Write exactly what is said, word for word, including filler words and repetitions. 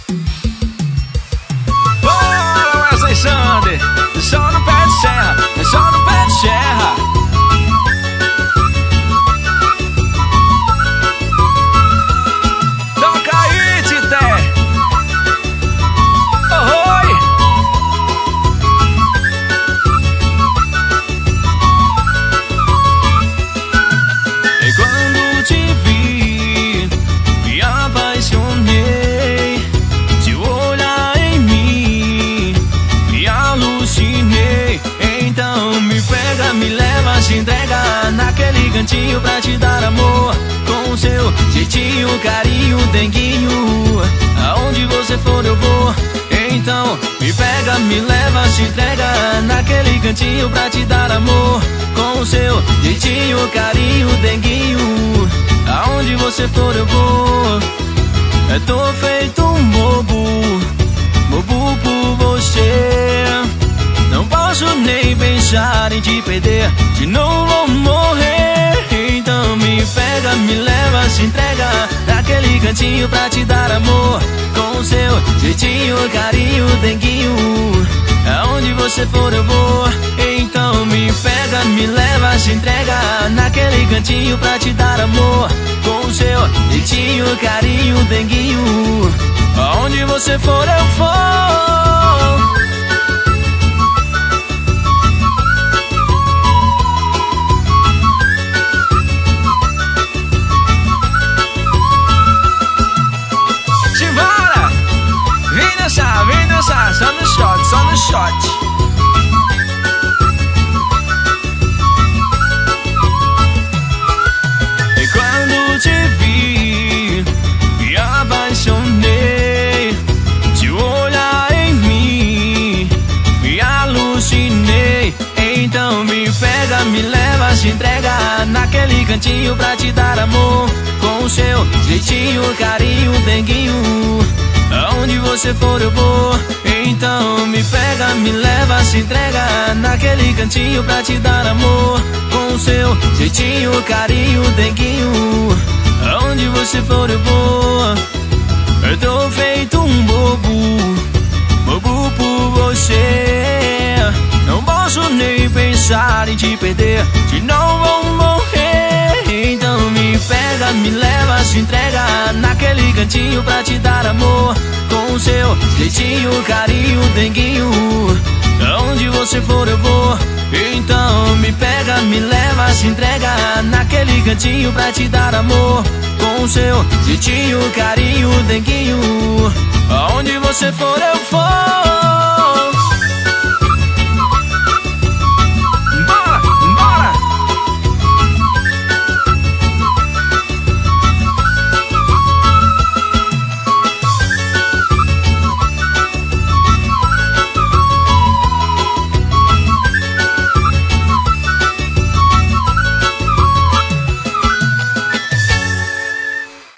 Bora, Wesley Sander, só no pé de serra, só no pé de serra. Toca aí, Tité. Oi. E quando te vi, me apaixonei. Seu olhar em mim, me alucinei. Então me pega, me leva, se entrega naquele cantinho pra te dar amor. Com seu jeitinho, carinho, denguinho, aonde você for eu vou. Então me pega, me leva, se entrega naquele cantinho pra te dar amor. Com seu jeitinho, carinho, denguinho, aonde você for eu vou. Eu tô feito um bobo, bobo por você. Não posso nem pensar em te perder, senão vou morrer. Então me pega, me leva, se entrega naquele cantinho pra te dar amor. Com seu jeitinho, carinho, denguinho, aonde você for eu vou. Então me pega, me leva, se entrega naquele cantinho pra te dar amor. Com seu jeitinho, carinho, denguinho, aonde você for eu vou. Simbora! Vem dançar, vem dançar, só no shot, só no shot. E quando te vi, me apaixonei. Seu olhar em mim, me alucinei. Então me pega, me leva, se entrega naquele cantinho pra te dar amor. Com seu jeitinho, carinho, denguinho, aonde você for eu vou. Então me pega, me leva, se entrega naquele cantinho pra te dar amor. Com seu jeitinho, carinho, denguinho, aonde você for eu vou. Eu tô feito um bobo, bobo por você. Não posso nem pensar em te perder, senão vou morrer. Então me pega, me leva, se entrega naquele cantinho pra te dar amor. Com seu jeitinho, carinho, denguinho, aonde você for eu vou. Então me pega, me leva, se entrega naquele cantinho pra te dar amor. Com seu jeitinho, carinho, denguinho, aonde você for eu vou.